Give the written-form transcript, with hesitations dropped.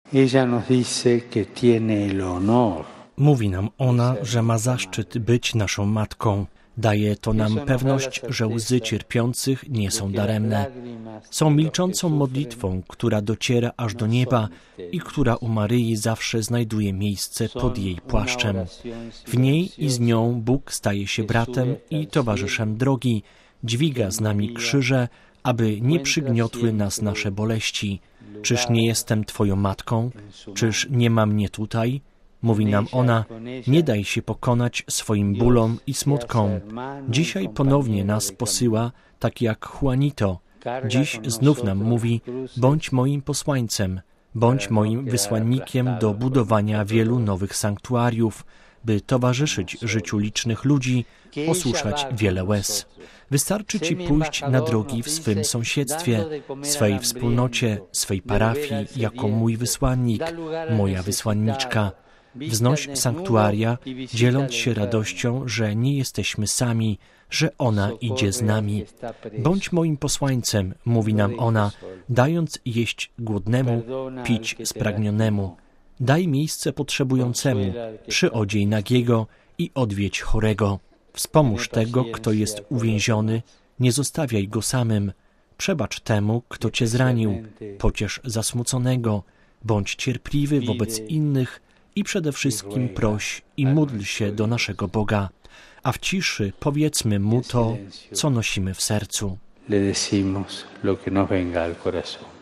Ella nos dice que tiene el honor. Mówi nam ona, że ma zaszczyt być naszą matką. Daje to nam pewność, że łzy cierpiących nie są daremne. Są milczącą modlitwą, która dociera aż do nieba i która u Maryi zawsze znajduje miejsce pod jej płaszczem. W niej i z nią Bóg staje się bratem i towarzyszem drogi, dźwiga z nami krzyże, aby nie przygniotły nas nasze boleści. Czyż nie jestem Twoją matką? Czyż nie ma mnie tutaj? Mówi nam ona, nie daj się pokonać swoim bólom i smutkom. Dzisiaj ponownie nas posyła, tak jak Juanito. Dziś znów nam mówi, bądź moim posłańcem, bądź moim wysłannikiem do budowania wielu nowych sanktuariów, by towarzyszyć życiu licznych ludzi, osuszać wiele łez. Wystarczy Ci pójść na drogi w swym sąsiedztwie, swej wspólnocie, swej parafii, jako mój wysłannik, moja wysłanniczka. Wznoś sanktuaria, dzieląc się radością, że nie jesteśmy sami, że ona idzie z nami. Bądź moim posłańcem, mówi nam ona, dając jeść głodnemu, pić spragnionemu. Daj miejsce potrzebującemu, przyodziej nagiego i odwiedź chorego. Wspomóż tego, kto jest uwięziony, nie zostawiaj go samym. Przebacz temu, kto cię zranił, pociesz zasmuconego, bądź cierpliwy wobec innych i przede wszystkim proś i módl się do naszego Boga, a w ciszy powiedzmy Mu to, co nosimy w sercu. Le decimos lo que nos venga al corazón.